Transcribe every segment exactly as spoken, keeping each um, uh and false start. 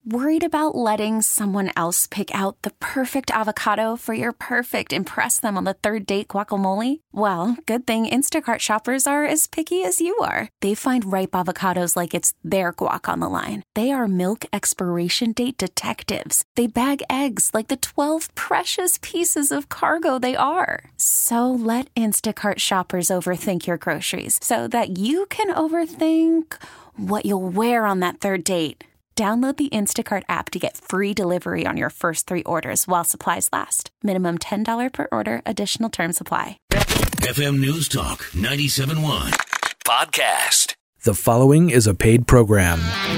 Worried about letting someone else pick out the perfect avocado for your perfect impress them on the third date guacamole? Well, good thing Instacart shoppers are as picky as you are. They find ripe avocados like it's their guac on the line. They are milk expiration date detectives. They bag eggs like the twelve precious pieces of cargo they are. So let Instacart shoppers overthink your groceries so that you can overthink what you'll wear on that third date. Download the Instacart app to get free delivery on your first three orders while supplies last. Minimum ten dollars per order. Additional terms apply. F M News Talk ninety-seven point one Podcast. The following is a paid program.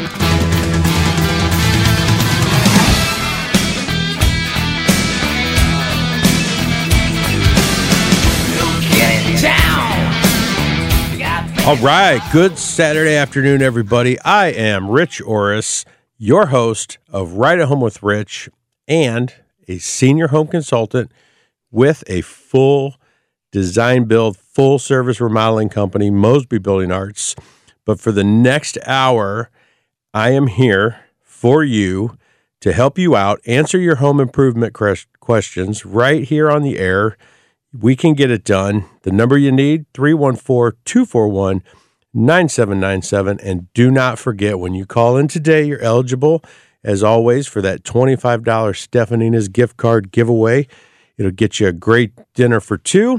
All right, good Saturday afternoon, everybody. I am Rich Orris, your host of Right at Home with Rich, and a senior home consultant with a full design build, full service remodeling company, Mosby Building Arts. But for the next hour, I am here for you to help you out, answer your home improvement questions right here on the air. We can get it done. The number you need, three one four, two four one, nine seven nine seven. And do not forget, when you call in today, you're eligible, as always, for that twenty-five dollars Stefanina's gift card giveaway. It'll get you a great dinner for two.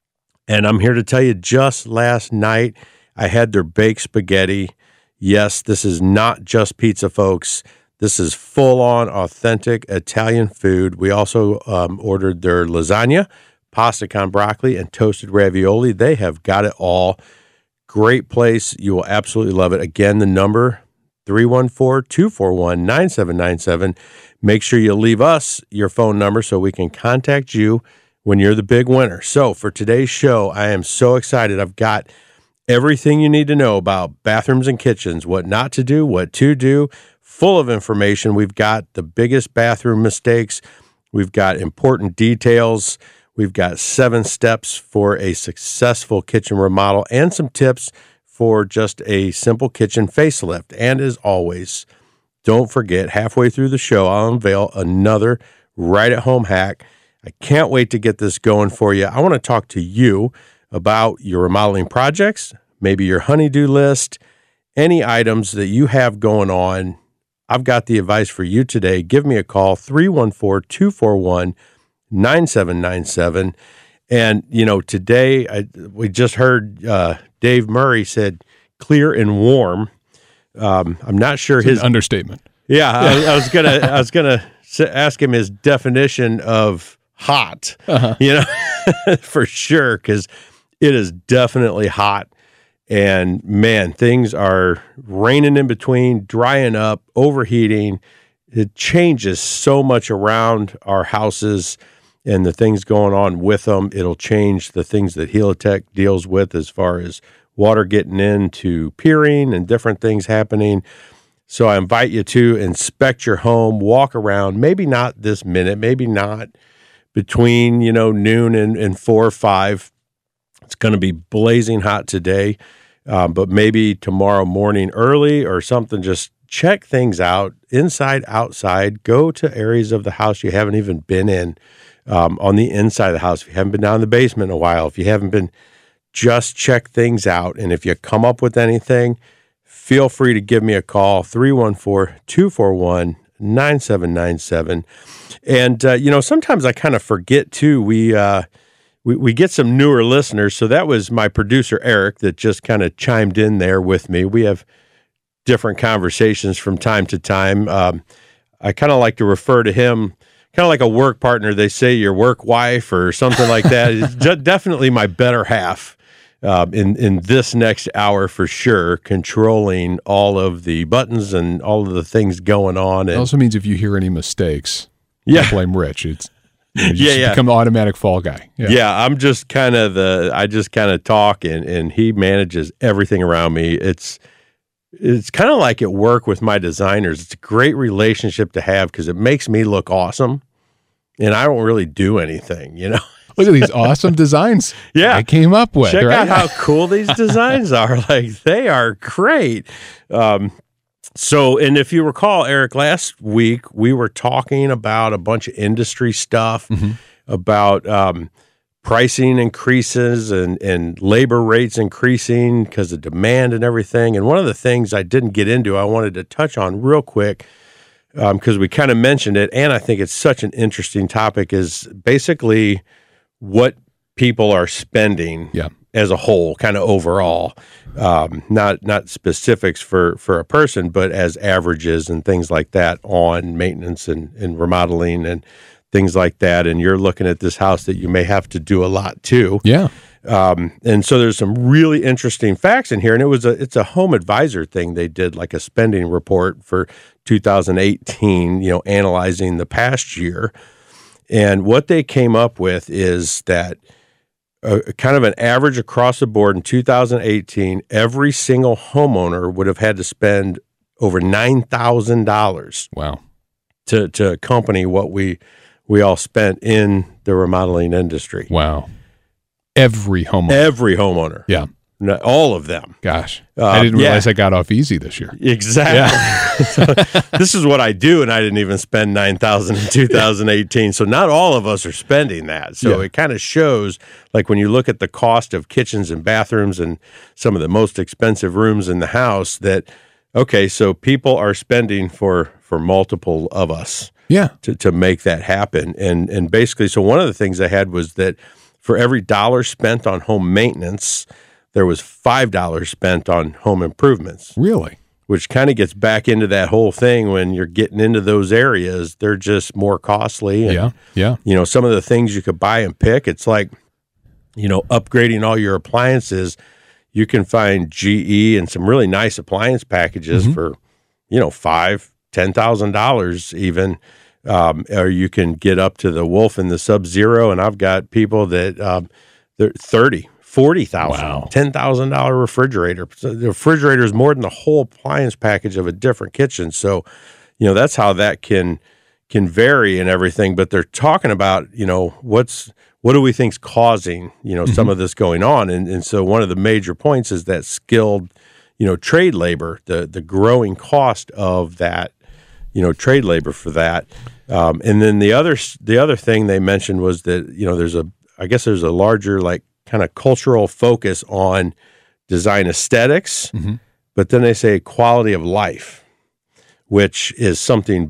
And I'm here to tell you, just last night, I had their baked spaghetti. Yes, this is not just pizza, folks. This is full-on, authentic Italian food. We also um, ordered their lasagna, pasta con broccoli, and toasted ravioli. They have got it all. Great place. You will absolutely love it. Again, the number, three one four, two four one, nine seven nine seven. Make sure you leave us your phone number so we can contact you when you're the big winner. So for today's show, I am so excited. I've got everything you need to know about bathrooms and kitchens, what not to do, what to do, full of information. We've got the biggest bathroom mistakes. We've got important details. We've got seven steps for a successful kitchen remodel and some tips for just a simple kitchen facelift. And as always, don't forget, halfway through the show, I'll unveil another right-at-home hack. I can't wait to get this going for you. I want to talk to you about your remodeling projects, maybe your honey-do list, any items that you have going on. I've got the advice for you today. Give me a call, three one four, two four one, nine seven nine seven. And, you know, today I, we just heard uh, Dave Murray said clear and warm. Um, I'm not sure it's his an understatement. Yeah, I, I was gonna I was gonna ask him his definition of hot. Uh-huh. You know, for sure, because it is definitely hot. And man, things are raining in between, drying up, overheating. It changes so much around our houses and the things going on with them. It'll change the things that Helitech deals with as far as water getting into peering and different things happening. So I invite you to inspect your home, walk around, maybe not this minute, maybe not between, you know, noon and, and four or five. It's going to be blazing hot today, um, but maybe tomorrow morning early or something. Just check things out, inside, outside. Go to areas of the house you haven't even been in. Um, on the inside of the house, if you haven't been down in the basement in a while, if you haven't been, just check things out. And if you come up with anything, feel free to give me a call, three one four, two four one, nine seven nine seven. And, uh, you know, sometimes I kind of forget, too, we, uh, we we get some newer listeners. So that was my producer, Eric, that just kind of chimed in there with me. We have different conversations from time to time. Um, I kind of like to refer to him kind of like a work partner. They say your work wife or something like that. It's definitely my better half uh, in, in this next hour for sure, controlling all of the buttons and all of the things going on. And it also means if you hear any mistakes, yeah. don't blame Rich. It's you yeah, yeah. become the automatic fall guy. Yeah, yeah I'm just kind of the, I just kind of talk and, and he manages everything around me. It's, It's kind of like at work with my designers. It's a great relationship to have because it makes me look awesome, and I don't really do anything, you know? Look at these awesome designs yeah. I came up with. Check right? out how cool these designs are. Like, they are great. Um, So, and if you recall, Eric, last week we were talking about a bunch of industry stuff, mm-hmm. about um, pricing increases and, and labor rates increasing because of demand and everything. And one of the things I didn't get into, I wanted to touch on real quick, because um, we kind of mentioned it, and I think it's such an interesting topic, is basically what people are spending yeah. as a whole, kind of overall, um, not not specifics for, for a person, but as averages and things like that on maintenance and, and remodeling and things like that. And you're looking at this house that you may have to do a lot too. Yeah. Um, and so there's some really interesting facts in here, and it was a it's a home advisor thing. They did like a spending report for two thousand eighteen, you know, analyzing the past year. And what they came up with is that uh, kind of an average across the board in two thousand eighteen, every single homeowner would have had to spend over nine thousand dollars. Wow. To to accompany what we we all spent in the remodeling industry. Wow. Every homeowner. Every homeowner. Yeah. No, all of them. Gosh. Uh, I didn't realize yeah. I got off easy this year. Exactly. Yeah. So this is what I do, and I didn't even spend nine thousand dollars in two thousand eighteen. So not all of us are spending that. So Yeah. it kind of shows, like when you look at the cost of kitchens and bathrooms and some of the most expensive rooms in the house, that, okay, so people are spending for, for multiple of us Yeah. to, to make that happen. And, and basically, so one of the things I had was that for every dollar spent on home maintenance, there was five dollars spent on home improvements. Really? Which kind of gets back into that whole thing when you're getting into those areas, they're just more costly. And, Yeah, yeah. you know, some of the things you could buy and pick, it's like, you know, upgrading all your appliances. You can find G E and some really nice appliance packages mm-hmm. for, you know, five, ten thousand dollars even. Um, or you can get up to the Wolf and the Sub-Zero, and I've got people that um, they're thirty, forty thousand, wow. ten thousand dollar refrigerator. So the refrigerator is more than the whole appliance package of a different kitchen. So, you know, that's how that can can vary and everything. But they're talking about, you know, what's what do we think's causing, you know, mm-hmm. some of this going on, and and so one of the major points is that skilled, you know, trade labor, the the growing cost of that, you know, trade labor for that. Um, and then the other the other thing they mentioned was that, you know, there's a I guess there's a larger like kind of cultural focus on design aesthetics, mm-hmm. but then they say quality of life, which is something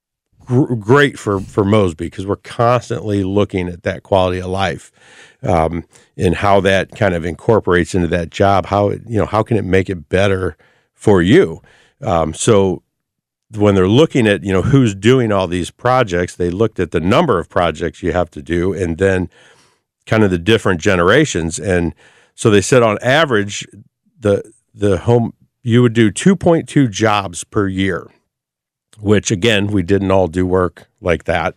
gr- great for for Mosby, because we're constantly looking at that quality of life um, and how that kind of incorporates into that job. How it, you know how can it make it better for you? Um, so. When they're looking at, you know, who's doing all these projects, they looked at the number of projects you have to do and then kind of the different generations. And so they said on average, the the home, you would do two point two jobs per year, which again, we didn't all do work like that.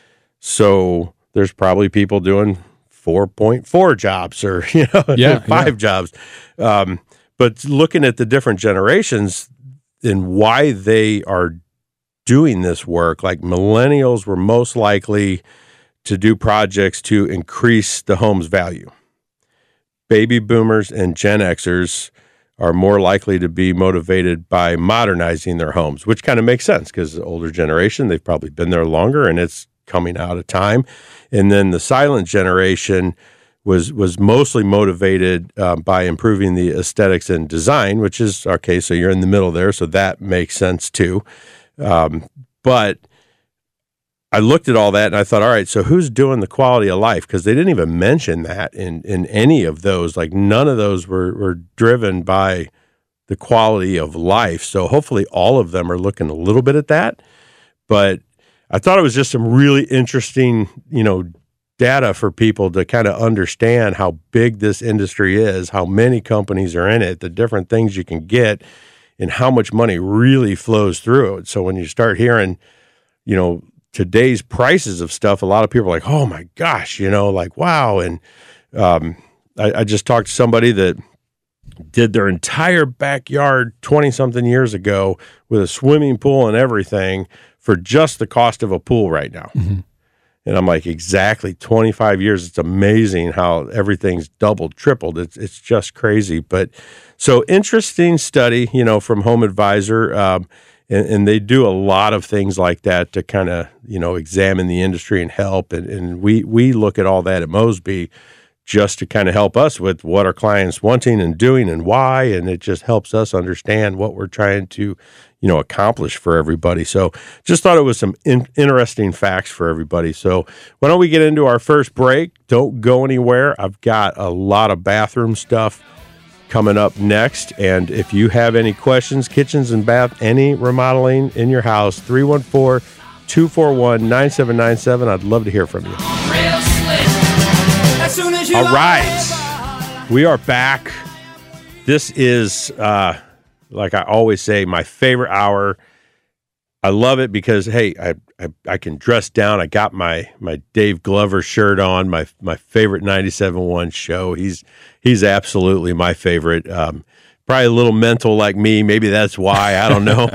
So there's probably people doing four point four jobs or, you know, yeah, five yeah. jobs. Um, but looking at the different generations, and why they are doing this work, like millennials were most likely to do projects to increase the home's value. Baby boomers and Gen Xers are more likely to be motivated by modernizing their homes, which kind of makes sense because the older generation, they've probably been there longer and it's coming out of time. And then the silent generation was was mostly motivated um, by improving the aesthetics and design, which is, okay, so you're in the middle there, so that makes sense too. Um, but I looked at all that and I thought, all right, so who's doing the quality of life? Because they didn't even mention that in, in any of those. Like none of those were, were driven by the quality of life. So hopefully all of them are looking a little bit at that. But I thought it was just some really interesting, you know, data for people to kind of understand how big this industry is, how many companies are in it, the different things you can get, and how much money really flows through it. So when you start hearing, you know, today's prices of stuff, a lot of people are like, oh my gosh, you know, like, wow. And um, I, I just talked to somebody that did their entire backyard twenty something years ago with a swimming pool and everything for just the cost of a pool right now. Mm-hmm. And I'm like, exactly, twenty-five years. It's amazing how everything's doubled, tripled. It's it's just crazy. But so interesting study, you know, from Home Advisor, um, and, and they do a lot of things like that to kind of, you know, examine the industry and help. And, and we we look at all that at Mosby just to kind of help us with what our clients wanting and doing and why. And it just helps us understand what we're trying to, you know, accomplish for everybody. So just thought it was some in- interesting facts for everybody. So why don't we get into our first break? Don't go anywhere. I've got a lot of bathroom stuff coming up next. And if you have any questions, kitchens and bath, any remodeling in your house, three one four, two four one, nine seven nine seven. I'd love to hear from you. All right. We are back. This is, uh, like I always say, my favorite hour. I love it because, hey, I, I I can dress down. I got my my Dave Glover shirt on, my my favorite ninety-seven point one show. He's he's absolutely my favorite. Um, probably a little mental like me. Maybe that's why. I don't know.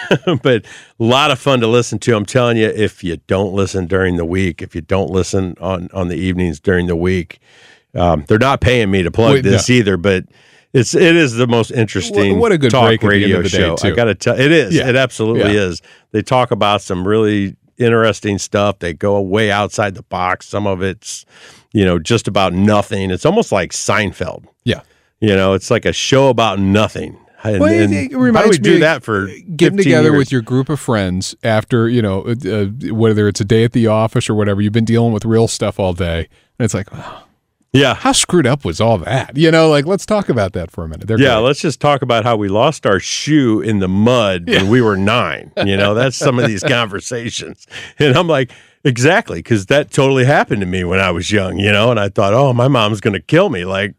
But a lot of fun to listen to. I'm telling you, if you don't listen during the week, if you don't listen on, on the evenings during the week, um, they're not paying me to plug Wait, this no. either, but It's it is the most interesting what, what a good talk break radio at the end of the show. Day too. I got to tell it is. Yeah. It absolutely yeah. is. They talk about some really interesting stuff. They go way outside the box. Some of it's, you know, just about nothing. It's almost like Seinfeld. Yeah. You know, it's like a show about nothing. And, well, and it, it reminds how do we me do that for getting together years? with your group of friends after, you know, uh, whether it's a day at the office or whatever, you've been dealing with real stuff all day. And it's like, oh, yeah, how screwed up was all that? You know, like, let's talk about that for a minute. They're yeah, great. Let's just talk about how we lost our shoe in the mud yeah. when we were nine. You know, that's some of these conversations. And I'm like, exactly, because that totally happened to me when I was young, you know, and I thought, oh, my mom's going to kill me. Like,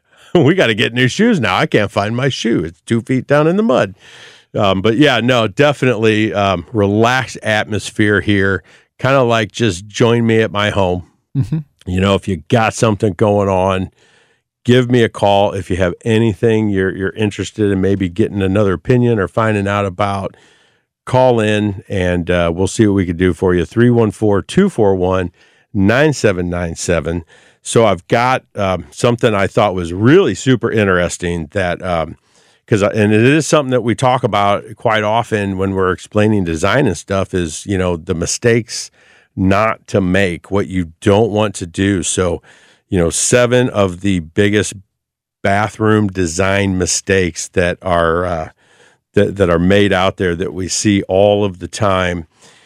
we got to get new shoes now. I can't find my shoe. It's two feet down in the mud. Um, but yeah, no, definitely um, relaxed atmosphere here. Kind of like just join me at my home. Mm-hmm. You know, if you got something going on, give me a call. If you have anything you're you're interested in maybe getting another opinion or finding out about, call in and uh, we'll see what we can do for you. three one four, two four one, nine seven nine seven. So I've got um, something I thought was really super interesting that, um, cause, and it is something that we talk about quite often when we're explaining design and stuff is, you know, the mistakes not to make, what you don't want to do. So, you know, seven of the biggest bathroom design mistakes that are uh, that that are made out there that we see all of the time.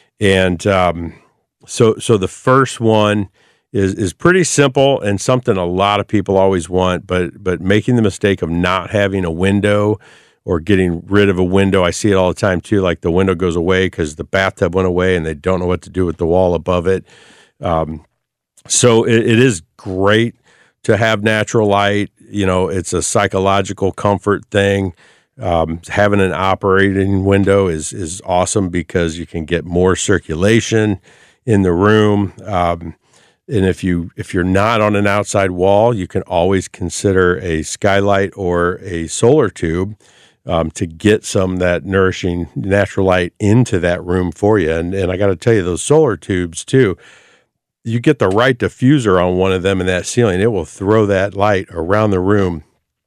And um, so, so the first one is is pretty simple and something a lot of people always want, but but making the mistake of not having a window or getting rid of a window. I see it all the time too, like the window goes away because the bathtub went away and they don't know what to do with the wall above it. Um, so it, it is great to have natural light. You know, it's a psychological comfort thing. Um, having an operating window is is awesome because you can get more circulation in the room. Um, and if you if you're not on an outside wall, you can always consider a skylight or a solar tube. Um, to get some of that nourishing natural light into that room for you. And and I got to tell you, those solar tubes too, you get the right diffuser on one of them in that ceiling, it will throw that light around the room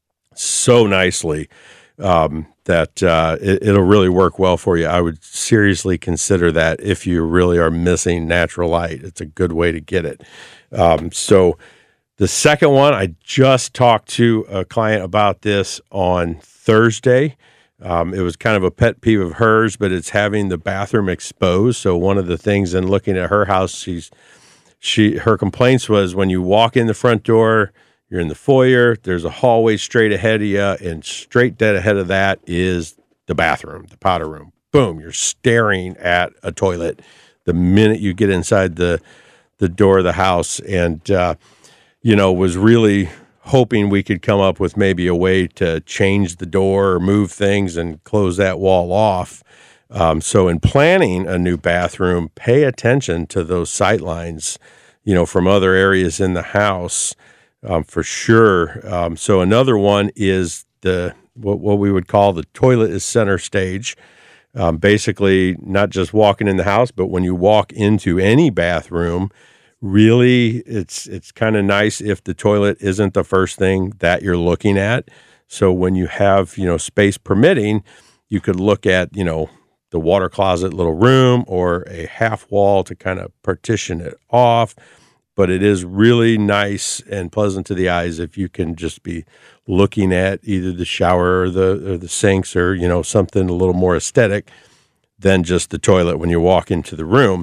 so nicely um, that uh, it, it'll really work well for you. I would seriously consider that if you really are missing natural light. It's a good way to get it. Um, so the second one, I just talked to a client about this on Thursday. Um, it was kind of a pet peeve of hers, but it's having the bathroom exposed. So one of the things in looking at her house, she's she her complaints was when you walk in the front door, you're in the foyer, there's a hallway straight ahead of you, and straight dead ahead of that is the bathroom, the powder room. Boom, you're staring at a toilet the minute you get inside the the door of the house, and uh, you know, was really hoping we could come up with maybe a way to change the door or move things and close that wall off. Um, so in planning a new bathroom, pay attention to those sight lines, you know, from other areas in the house um, for sure. Um, so another one is the what, what we would call the toilet is center stage. Um, basically, not just walking in the house, but when you walk into any bathroom, really, it's it's kind of nice if the toilet isn't the first thing that you're looking at. So when you have, you know, space permitting, you could look at, you know, the water closet little room or a half wall to kind of partition it off. But it is really nice and pleasant to the eyes if you can just be looking at either the shower or the or the sinks or, you know, something a little more aesthetic than just the toilet when you walk into the room.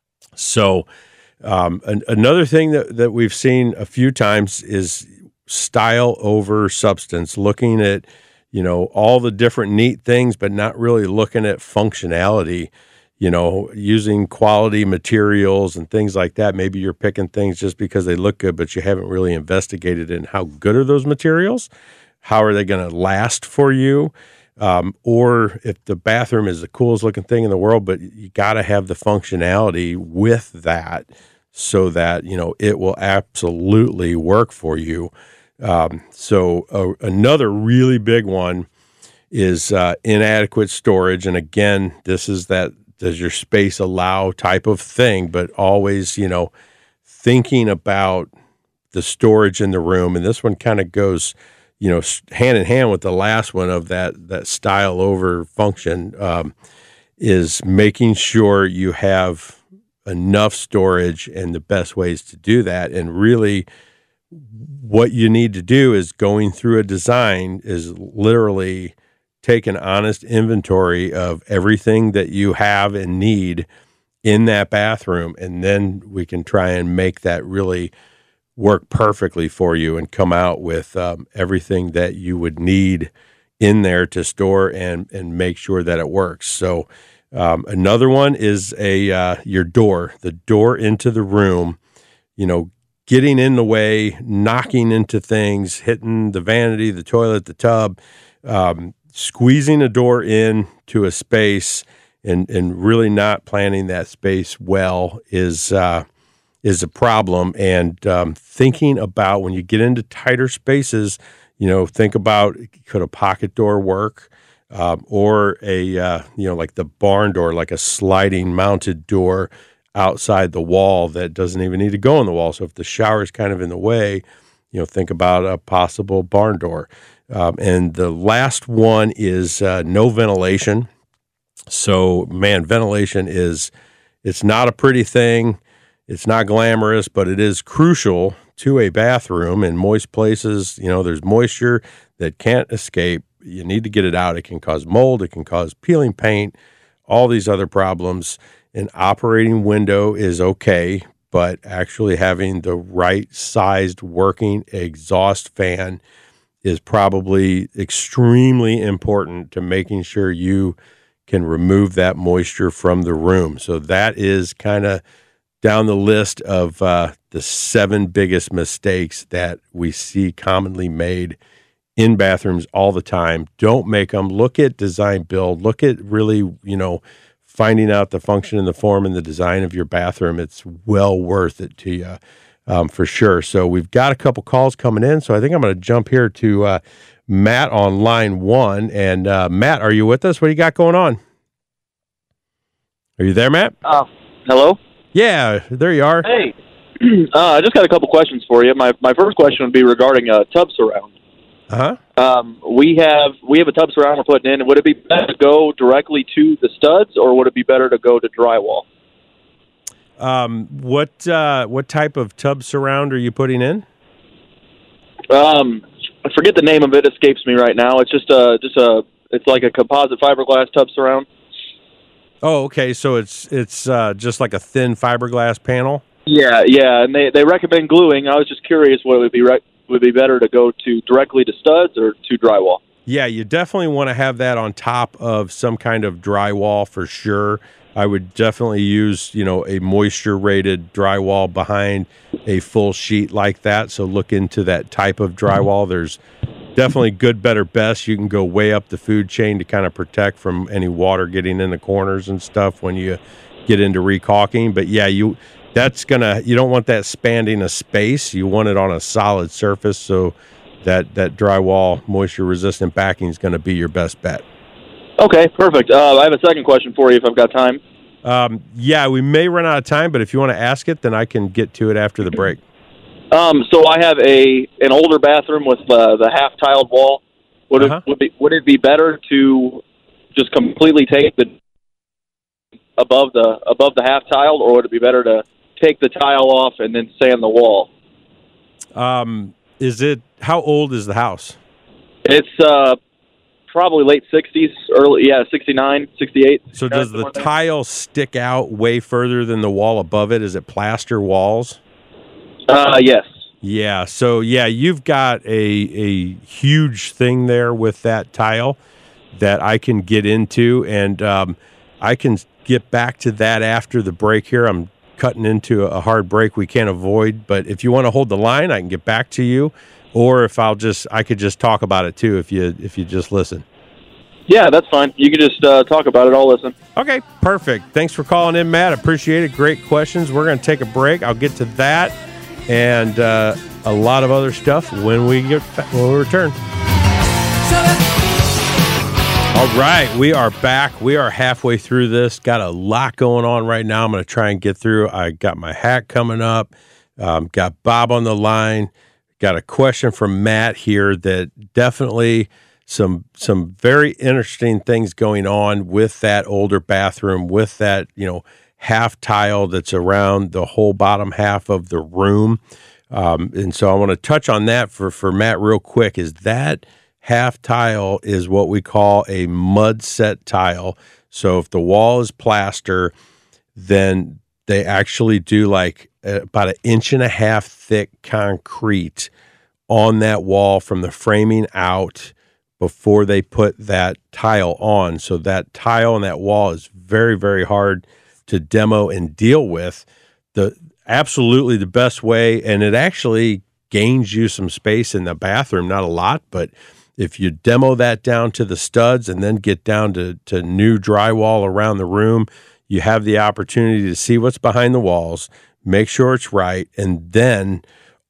So um, an, another thing that, that we've seen a few times is style over substance, looking at, you know, all the different neat things, but not really looking at functionality. You know, using quality materials and things like that. Maybe you're picking things just because they look good, but you haven't really investigated in how good are those materials? How are they going to last for you? Um, or if the bathroom is the coolest looking thing in the world, but you got to have the functionality with that so that, you know, it will absolutely work for you. Um, so uh, another really big one is uh, inadequate storage. And again, this is that does your space allow type of thing, but always, you know, thinking about the storage in the room. And this one kind of goes, you know, hand in hand with the last one of that, that style over function, um, is making sure you have enough storage and the best ways to do that. And really what you need to do is going through a design is literally take an honest inventory of everything that you have and need in that bathroom, and then we can try and make that really work perfectly for you and come out with um, everything that you would need in there to store and and make sure that it works. So um, another one is a uh, your door, the door into the room, you know, getting in the way, knocking into things, hitting the vanity, the toilet, the tub, um, squeezing a door in to a space and, and really not planning that space well is uh, is a problem. And um, thinking about when you get into tighter spaces, you know, think about, could a pocket door work, um, or a uh, you know, like the barn door, like a sliding mounted door outside the wall that doesn't even need to go in the wall. So if the shower is kind of in the way, you know, think about a possible barn door. Um, and the last one is uh, no ventilation. So, man, ventilation is, it's not a pretty thing. It's not glamorous, but it is crucial to a bathroom. In moist places, you know, there's moisture that can't escape. You need to get it out. It can cause mold. It can cause peeling paint, all these other problems. An operating window is okay, but actually having the right sized working exhaust fan is probably extremely important to making sure you can remove that moisture from the room. So that is kind of down the list of uh, the seven biggest mistakes that we see commonly made in bathrooms all the time. Don't make them. Look at design build. Look at really, you know, finding out the function and the form and the design of your bathroom. It's well worth it to you. Um, for sure. So we've got a couple calls coming in. So I think I'm going to jump here to uh, Matt on line one. And uh, Matt, are you with us? What do you got going on? Are you there, Matt? Uh, hello? Yeah, there you are. Hey, uh, I just got a couple questions for you. My my first question would be regarding a tub surround. Uh-huh. Um, we have we have a tub surround we're putting in. Would it be better to go directly to the studs, or would it be better to go to drywall? Um, what uh, what type of tub surround are you putting in? Um, I forget the name of it. Escapes me right now. It's just a just a it's like a composite fiberglass tub surround. Oh, okay. So it's it's uh, just like a thin fiberglass panel. Yeah, yeah, and they, they recommend gluing. I was just curious what would be re- would be better to go to directly to studs or to drywall. Yeah, you definitely want to have that on top of some kind of drywall for sure. I would definitely use, you know, a moisture rated drywall behind a full sheet like that. So look into that type of drywall. There's definitely good, better, best. You can go way up the food chain to kind of protect from any water getting in the corners and stuff when you get into recaulking. But yeah, you that's gonna you don't want that spanning a space. You want it on a solid surface, so that that drywall moisture resistant backing is going to be your best bet. Okay, perfect. Uh, I have a second question for you if I've got time. Um, yeah, we may run out of time, but if you want to ask it, then I can get to it after the break. Um, so I have a an older bathroom with uh, the half tiled wall. Would Uh-huh. it would, be, would it be better to just completely take the above the above the half tiled, or would it be better to take the tile off and then sand the wall? Um, is it how old is the house? It's uh, probably late sixties, early yeah, sixty-nine, sixty-eight. So does the tile stick out way further than the wall above it? Is it plaster walls? Uh, yes. Yeah. So yeah, you've got a a huge thing there with that tile that I can get into, and um, I can get back to that after the break here. I'm cutting into a hard break we can't avoid, but if you want to hold the line, I can get back to you, or if I'll just I could just talk about it too if you if you just listen. Yeah, that's fine. You can just uh, talk about it. I'll listen. Okay, perfect. Thanks for calling in, Matt. Appreciate it. Great questions. We're going to take a break. I'll get to that and uh, a lot of other stuff when we get when we return. All right, we are back. We are halfway through this. Got a lot going on right now. I'm going to try and get through. I got my hack coming up. Um, got Bob on the line. Got a question from Matt here that definitely some some very interesting things going on with that older bathroom, with that, you know, half tile that's around the whole bottom half of the room. Um, and so I want to touch on that for, for Matt real quick. Is that half tile is what we call a mud set tile. So if the wall is plaster, then they actually do like about an inch and a half thick concrete on that wall from the framing out before they put that tile on. So that tile and that wall is very, very hard to demo and deal with. The absolutely the best way, and it actually gains you some space in the bathroom, not a lot, but if you demo that down to the studs and then get down to, to new drywall around the room, you have the opportunity to see what's behind the walls, make sure it's right, and then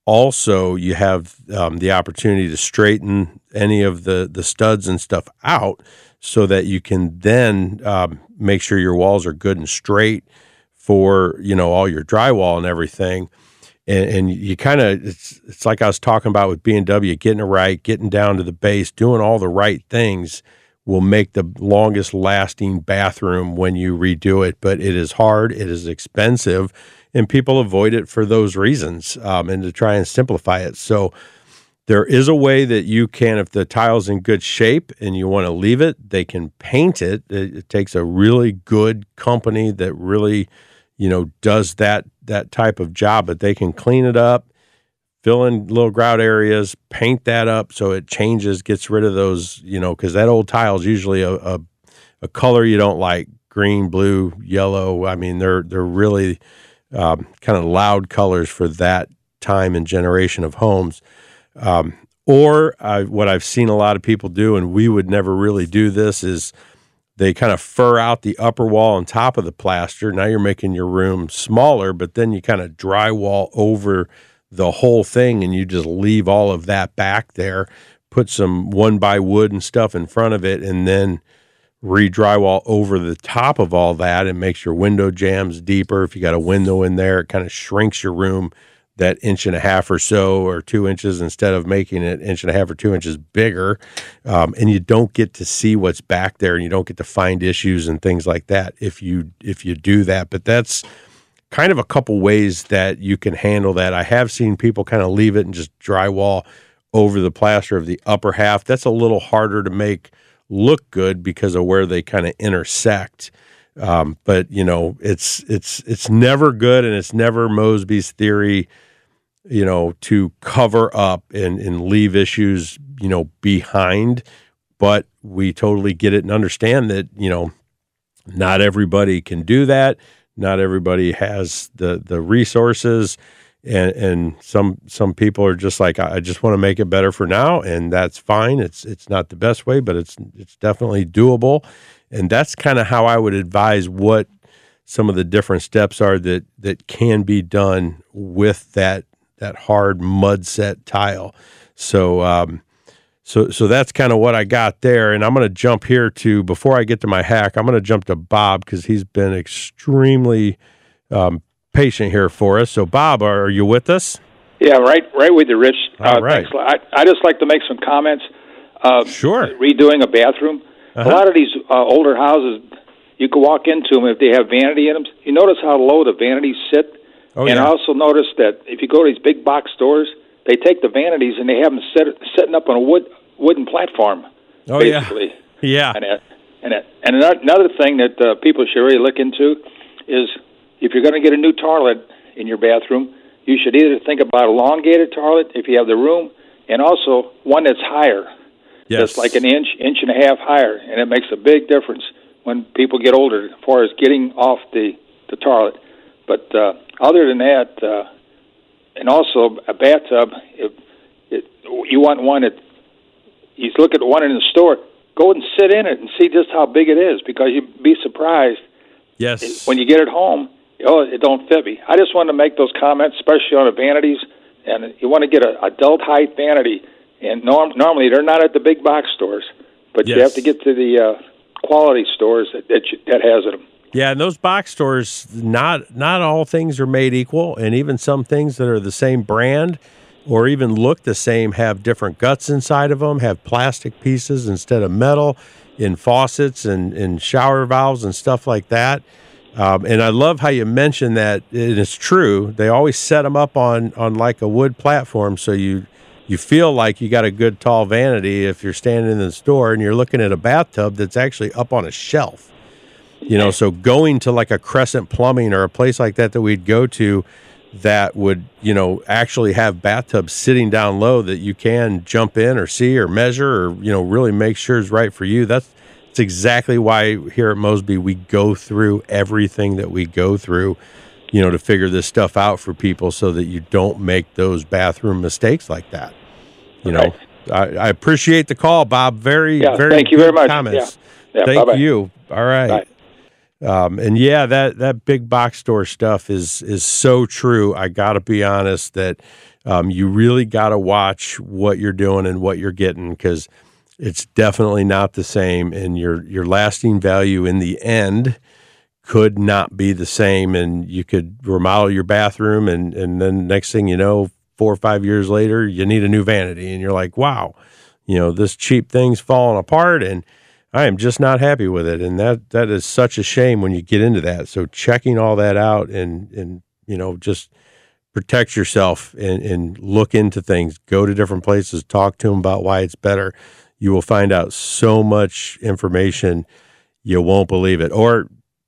also you have um, the opportunity to straighten any of the, the studs and stuff out so that you can then um, make sure your walls are good and straight for, you know, all your drywall and everything. And, and you kind of, it's it's like I was talking about with B and W, getting it right, getting down to the base, doing all the right things will make the longest lasting bathroom when you redo it. But it is hard, it is expensive, and people avoid it for those reasons um, and to try and simplify it. So there is a way that you can, if the tile's in good shape and you want to leave it, they can paint it. It, it takes a really good company that really, you know, does that that type of job, but they can clean it up, fill in little grout areas, paint that up so it changes, gets rid of those, you know, because that old tile is usually a, a a color you don't like, green, blue, yellow. I mean, they're they're really um, kind of loud colors for that time and generation of homes. Um, or I, what I've seen a lot of people do, and we would never really do this, is they kind of fur out the upper wall on top of the plaster. Now you're making your room smaller, but then you kind of drywall over the whole thing and you just leave all of that back there, put some one by wood and stuff in front of it, and then re-drywall over the top of all that and makes your window jambs deeper. If you got a window in there, it kind of shrinks your room that inch and a half or so, or two inches, instead of making it inch and a half or two inches bigger. Um, and you don't get to see what's back there, and you don't get to find issues and things like that if you if you do that. But that's kind of a couple ways that you can handle that. I have seen people kind of leave it and just drywall over the plaster of the upper half. That's a little harder to make look good because of where they kind of intersect. Um, but you know, it's it's it's never good, and it's never Mosby's theory, you know, to cover up and, and leave issues, you know, behind. But we totally get it and understand that, you know, not everybody can do that. Not everybody has the, the resources, and, and some some people are just like, I just want to make it better for now, and that's fine. It's it's not the best way, but it's it's definitely doable. And that's kind of how I would advise what some of the different steps are that that can be done with that that hard mud set tile. So um, So so that's kind of what I got there. And I'm going to jump here to, before I get to my hack, I'm going to jump to Bob because he's been extremely um, patient here for us. So, Bob, are, are you with us? Yeah, right right with you, Rich. All uh, right. I, I just like to make some comments. Uh, Sure. Redoing a bathroom. Uh-huh. A lot of these uh, older houses, you can walk into them if they have vanity in them. You notice how low the vanities sit? Oh, and yeah. I also noticed that if you go to these big box stores, they take the vanities and they have them set, setting up on a wood wooden platform, Oh, basically. yeah. Yeah. And, that, and, that, and another thing that uh, people should really look into is if you're going to get a new toilet in your bathroom, you should either think about an elongated toilet if you have the room, and also one that's higher. Yes. That's like an inch, inch and a half higher, and it makes a big difference when people get older as far as getting off the, the toilet. But uh, other than that, uh, and also a bathtub, if it, you want one that, you look at one in the store, go and sit in it and see just how big it is, because you'd be surprised Yes. when you get it home. Oh, it don't fit me. I just wanted to make those comments, especially on the vanities. And you want to get an adult height vanity, and norm, normally they're not at the big box stores, but you Yes. have to get to the uh, quality stores that that, you, that has them. Yeah, and those box stores, not not all things are made equal, and even some things that are the same brand or even look the same have different guts inside of them, have plastic pieces instead of metal in faucets and in shower valves and stuff like that. Um, and I love how you mentioned that, and it's true. They always set them up on, on like a wood platform, so you you feel like you got a good tall vanity if you're standing in the store and you're looking at a bathtub that's actually up on a shelf. You know, so going to like a Crescent Plumbing or a place like that that we'd go to that would, you know, actually have bathtubs sitting down low that you can jump in or see or measure or, you know, really make sure is right for you. That's It's exactly why here at Mosby we go through everything that we go through, you know, to figure this stuff out for people so that you don't make those bathroom mistakes like that. You know, Right. I, I appreciate the call, Bob. Very, Yeah, very thank you good very much. comments. Yeah. Yeah, Thank bye-bye. you. All right. Um, and yeah, that, that big box store stuff is, is so true. I got to be honest that um, you really got to watch what you're doing and what you're getting, because it's definitely not the same, and your your lasting value in the end could not be the same. And you could remodel your bathroom, and, and then next thing you know, four or five years later, you need a new vanity, and you're like, wow, you know, this cheap thing's falling apart, and I am just not happy with it. And that that is such a shame when you get into that. So checking all that out and, and you know, just protect yourself and, and look into things, go to different places, talk to them about why it's better. You will find out so much information you won't believe it. Or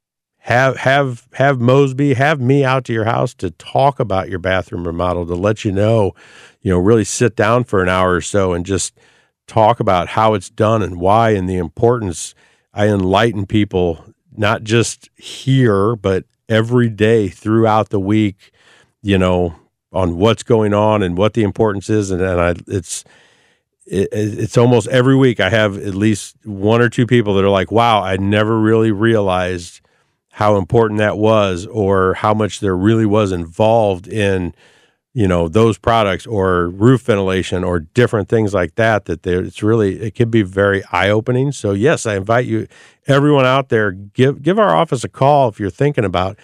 have have have Mosby, have me out to your house to talk about your bathroom remodel, to let you know, you know, really sit down for an hour or so and just talk about how it's done and why and the importance. I enlighten people not just here, but every day throughout the week, you know, on what's going on and what the importance is. And, and I, it's, It, it's almost every week I have at least one or two people that are like, wow, I never really realized how important that was, or how much there really was involved in, you know, those products or roof ventilation or different things like that, that there, it's really, it can be very eye-opening. So yes, I invite you, everyone out there, give, give our office a call if you're thinking about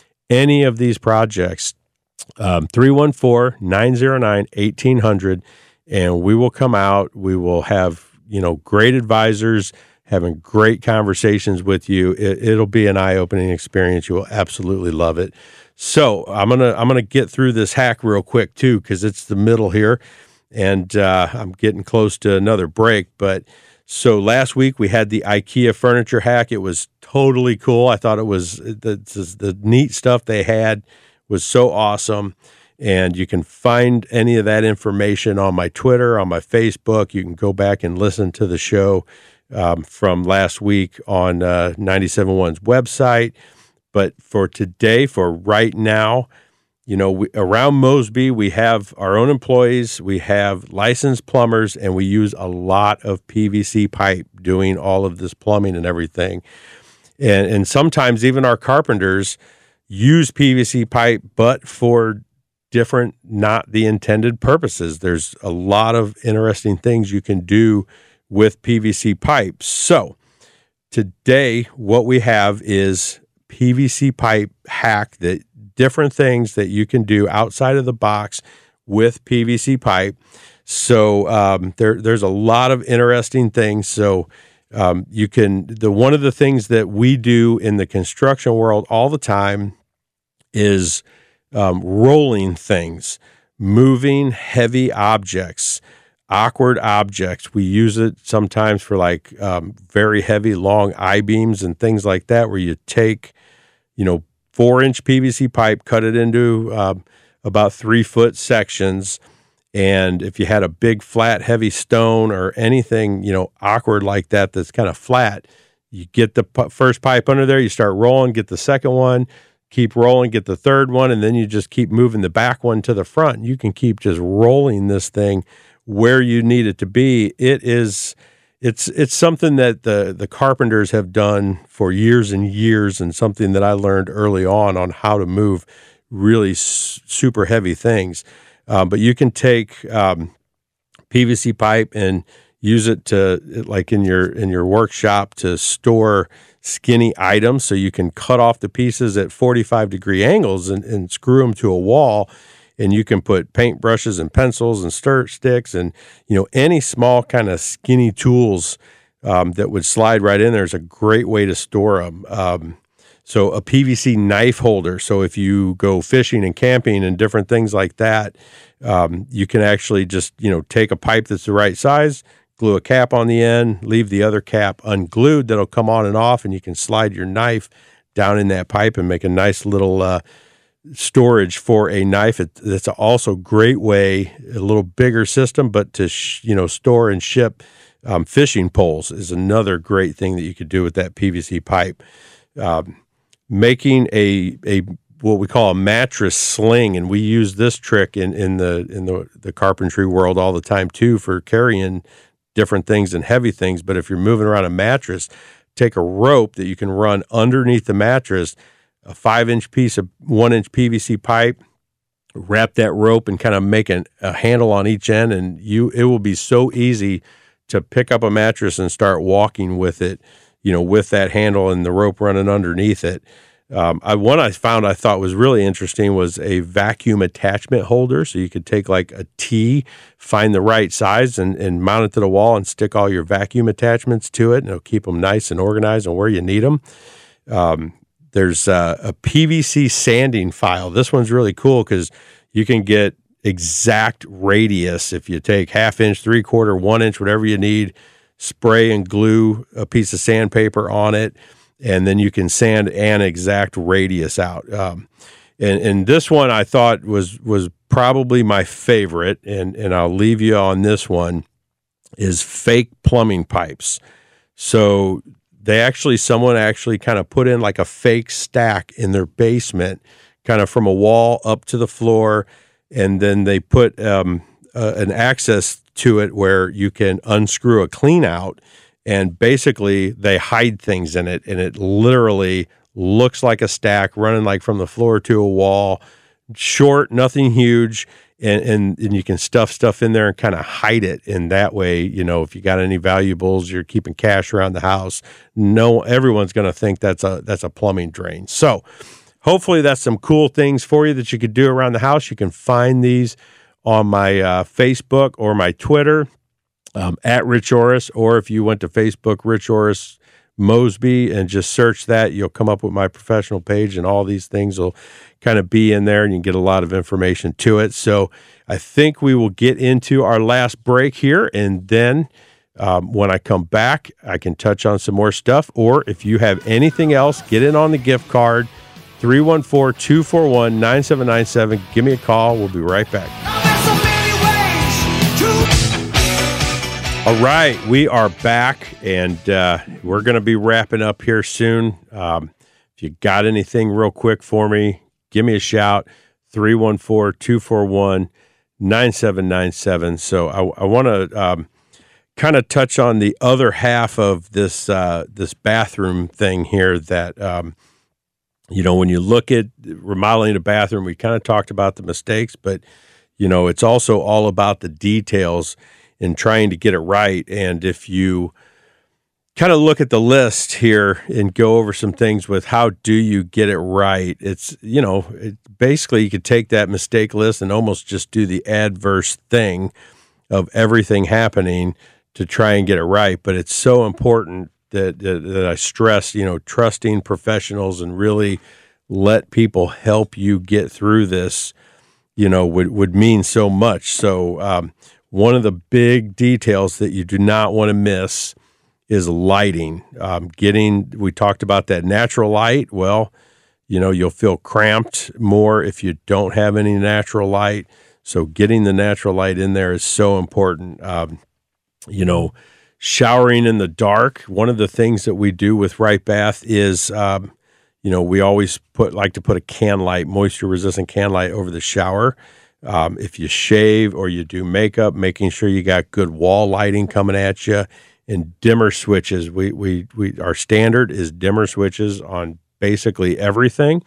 any of these projects, um, three one four, nine zero nine, eighteen hundred. And we will come out. We will have, you know, great advisors having great conversations with you. It, it'll be an eye-opening experience. You will absolutely love it. So I'm gonna I'm gonna get through this hack real quick too, because it's the middle here, and uh, I'm getting close to another break. But so last week we had the IKEA furniture hack. It was totally cool. I thought it was the the neat stuff they had was so awesome. And you can find any of that information on my Twitter, on my Facebook. You can go back and listen to the show um, from last week on uh, ninety-seven point one's website. But for today, for right now, you know, we, around Mosby, we have our own employees, we have licensed plumbers, and we use a lot of P V C pipe doing all of this plumbing and everything. And, and sometimes even our carpenters use P V C pipe, but for different, not the intended purposes. There's a lot of interesting things you can do with P V C pipe. So today, what we have is P V C pipe hack, that different things that you can do outside of the box with P V C pipe. So um, there, there's a lot of interesting things. So um, you can, the one of the things that we do in the construction world all the time is um, rolling things, moving heavy objects, awkward objects. We use it sometimes for like um, very heavy, long I-beams and things like that, where you take, you know, four inch P V C pipe, cut it into uh, about three foot sections. And if you had a big, flat, heavy stone or anything, you know, awkward like that, that's kind of flat, you get the p- first pipe under there, you start rolling, get the second one, keep rolling, get the third one, and then you just keep moving the back one to the front. You can keep just rolling this thing where you need it to be. It is, it's it's something that the the carpenters have done for years and years, and something that I learned early on on how to move really s- super heavy things. Um, but you can take um, P V C pipe and use it to, like in your in your workshop, to store skinny items. So you can cut off the pieces at forty-five degree angles and, and screw them to a wall. And you can put paint brushes and pencils and stir sticks and, you know, any small kind of skinny tools um, that would slide right in there is a great way to store them. Um, so a P V C knife holder. So if you go fishing and camping and different things like that, um, you can actually just, you know, take a pipe that's the right size, glue a cap on the end, leave the other cap unglued that'll come on and off, and you can slide your knife down in that pipe and make a nice little uh, storage for a knife. It, it's also a great way, a little bigger system, but to, sh- you know, store and ship um, fishing poles is another great thing that you could do with that P V C pipe. Um, making a a what we call a mattress sling, and we use this trick in, in the in the, the carpentry world all the time too, for carrying different things and heavy things. But if you're moving around a mattress, take a rope that you can run underneath the mattress, a five inch piece of one inch P V C pipe, wrap that rope and kind of make an, a handle on each end, and you it will be so easy to pick up a mattress and start walking with it, you know, with that handle and the rope running underneath it. Um, I, one I found I thought was really interesting was a vacuum attachment holder. So you could take like a T, find the right size, and, and mount it to the wall and stick all your vacuum attachments to it, and it'll keep them nice and organized and where you need them. Um, there's uh, a P V C sanding file. This one's really cool because you can get exact radius. If you take half inch, three quarter, one inch, whatever you need, spray and glue a piece of sandpaper on it, and then you can sand an exact radius out. Um, and, and this one I thought was was probably my favorite, and, and I'll leave you on this one, is fake plumbing pipes. So they actually, someone actually kind of put in like a fake stack in their basement, kind of from a wall up to the floor, and then they put um, uh, an access to it where you can unscrew a clean out, and basically they hide things in it, and it literally looks like a stack running like from the floor to a wall, short, nothing huge, and and, and you can stuff stuff in there and kind of hide it in that way. You know, if you got any valuables, you're keeping cash around the house, no, everyone's going to think that's a that's a plumbing drain. So hopefully that's some cool things for you that you could do around the house. You can find these on my uh, Facebook or my Twitter, um, at Rich Orris, or if you went to Facebook, Rich Orris Mosby, and just search that, you'll come up with my professional page, and all these things will kind of be in there, and you can get a lot of information to it. So I think we will get into our last break here, and then um, when I come back, I can touch on some more stuff, or if you have anything else, get in on the gift card, three one four, two four one, nine seven nine seven. Give me a call. We'll be right back. All right, we are back, and uh, we're going to be wrapping up here soon. Um, if you got anything real quick for me, give me a shout, three one four, two four one, nine seven nine seven. So I, I want to um, kind of touch on the other half of this uh, this bathroom thing here that um, you know, when you look at remodeling a bathroom, we kind of talked about the mistakes, but, you know, it's also all about the details in trying to get it right. And if you kind of look at the list here and go over some things with how do you get it right, it's, you know, it, basically you could take that mistake list and almost just do the adverse thing of everything happening to try and get it right. But it's so important that, that, that I stress, you know, trusting professionals and really let people help you get through this, you know, would, would mean so much. So um, one of the big details that you do not want to miss is lighting. Um, getting, we talked about that natural light. Well, you know, you'll feel cramped more if you don't have any natural light. So getting the natural light in there is so important. Um, you know, showering in the dark. One of the things that we do with Right Bath is, um, you know, we always put like to put a can light, moisture resistant can light over the shower. Um, if you shave or you do makeup, making sure you got good wall lighting coming at you. And dimmer switches. We we we our standard is dimmer switches on basically everything,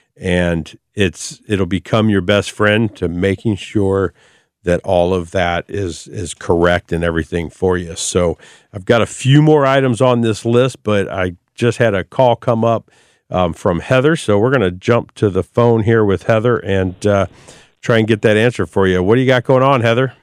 and it's it'll become your best friend to making sure that all of that is is correct and everything for you. So I've got a few more items on this list, but I just had a call come up um, from Heather, so we're going to jump to the phone here with Heather and uh, try and get that answer for you. What do you got going on, Heather?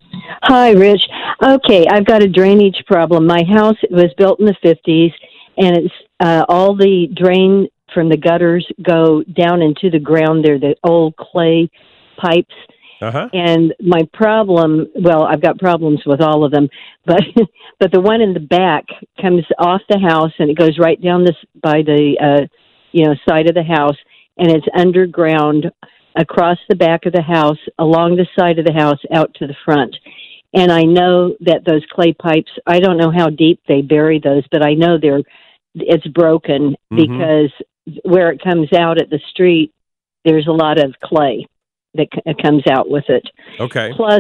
Hi, Rich. Okay, I've got a drainage problem. My house was built in the fifties, and it's uh, all the drain from the gutters go down into the ground. They're the old clay pipes. Uh-huh. And my problem, well, I've got problems with all of them, but but the one in the back comes off the house, and it goes right down this by the uh, you know side of the house, and it's underground across the back of the house, along the side of the house, out to the front. And I know that those clay pipes, I don't know how deep they bury those, but I know they're it's broken mm-hmm. because where it comes out at the street, there's a lot of clay that c- comes out with it. Okay. Plus,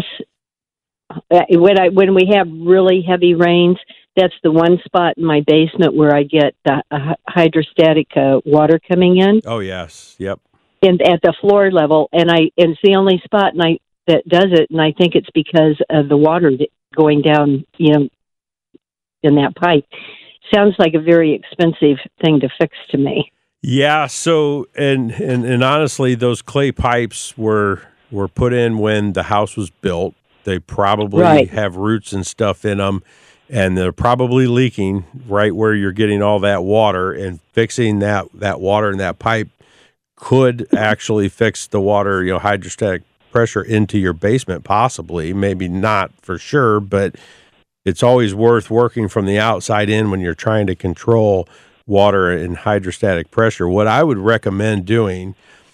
uh, when I when we have really heavy rains, that's the one spot in my basement where I get the uh, hydrostatic uh, water coming in. Oh, yes. Yep. And at the floor level, and I and it's the only spot and I, that does it, and I think it's because of the water that going down, you know, in that pipe. Sounds like a very expensive thing to fix to me. Yeah. So, and and, and honestly, those clay pipes were were put in when the house was built. They probably right. have roots and stuff in them, and they're probably leaking right where you're getting all that water. And fixing that that water in that pipe could actually fix the water, you know, hydrostatic pressure into your basement, possibly, maybe not for sure, but it's always worth working from the outside in when you're trying to control water and hydrostatic pressure. What I would recommend doing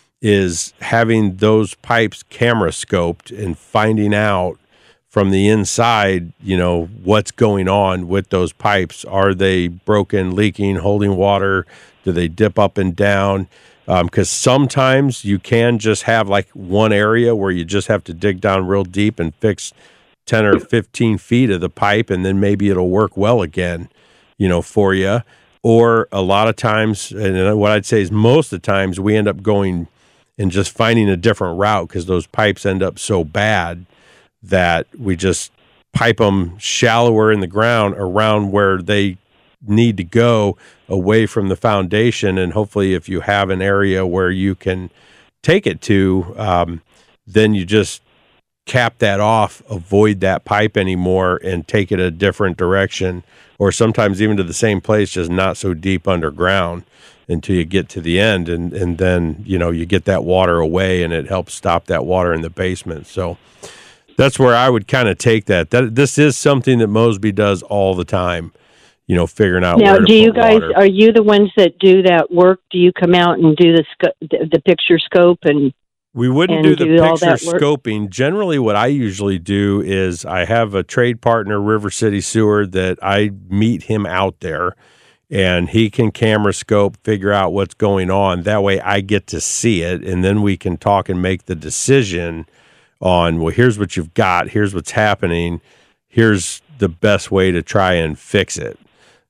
is having those pipes camera scoped and finding out from the inside, you know, what's going on with those pipes. Are they broken, leaking, holding water? Do they dip up and down? Because um, sometimes you can just have like one area where you just have to dig down real deep and fix ten or fifteen feet of the pipe, and then maybe it'll work well again, you know, for you. Or a lot of times, and what I'd say is most of the times, we end up going and just finding a different route because those pipes end up so bad that we just pipe them shallower in the ground around where they need to go, away from the foundation. And hopefully if you have an area where you can take it to, um, then you just cap that off, avoid that pipe anymore, and take it a different direction, or sometimes even to the same place, just not so deep underground until you get to the end. And, and then, you know, you get that water away and it helps stop that water in the basement. So that's where I would kind of take that. That this is something that Mosby does all the time. You know, figuring out now, where to do you put guys, water. Are you the ones that do that work? Do you come out and do the sco- the picture scope and We wouldn't and do the do all picture that work? scoping. Generally, what I usually do is I have a trade partner, River City Sewer, that I meet him out there, and he can camera scope, figure out what's going on. That way I get to see it, and then we can talk and make the decision on, well, here's what you've got, here's what's happening, here's the best way to try and fix it.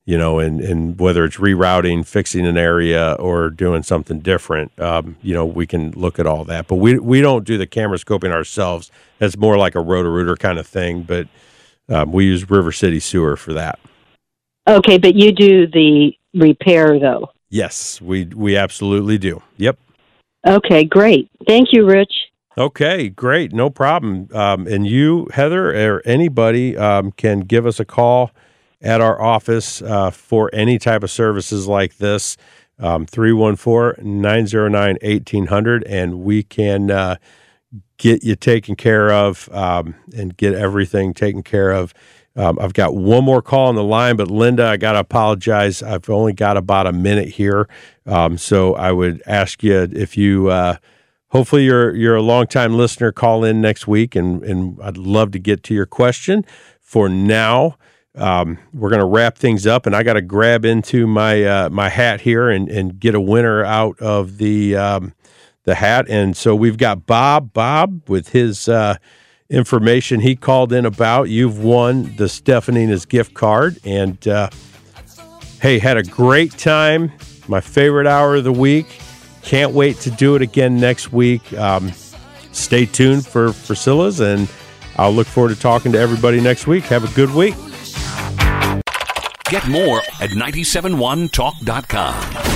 you know, and, and whether it's rerouting, fixing an area, or doing something different, um, you know, we can look at all that. But we we don't do the camera scoping ourselves. That's more like a Roto-Rooter kind of thing. But um, we use River City Sewer for that. Okay, but you do the repair, though? Yes, we we absolutely do. Yep. Okay, great. Thank you, Rich. Okay, great. No problem. Um, and you, Heather, or anybody um, can give us a call at our office uh, for any type of services like this, um, three one four, nine zero nine, one eight zero zero, and we can uh, get you taken care of um, and get everything taken care of. Um, I've got one more call on the line, but Linda, I got to apologize. I've only got about a minute here, um, so I would ask you if you uh, – hopefully you're you're a longtime listener, call in next week, and, and I'd love to get to your question. For now, Um, we're going to wrap things up, and I got to grab into my uh, my hat here and, and get a winner out of the um, the hat. And so we've got Bob. Bob, with his uh, information he called in about, you've won the Stefanina's gift card. And uh, hey, had a great time. My favorite hour of the week. Can't wait to do it again next week. Um, stay tuned for Priscilla's, and I'll look forward to talking to everybody next week. Have a good week. Get more at nine seven one talk dot com.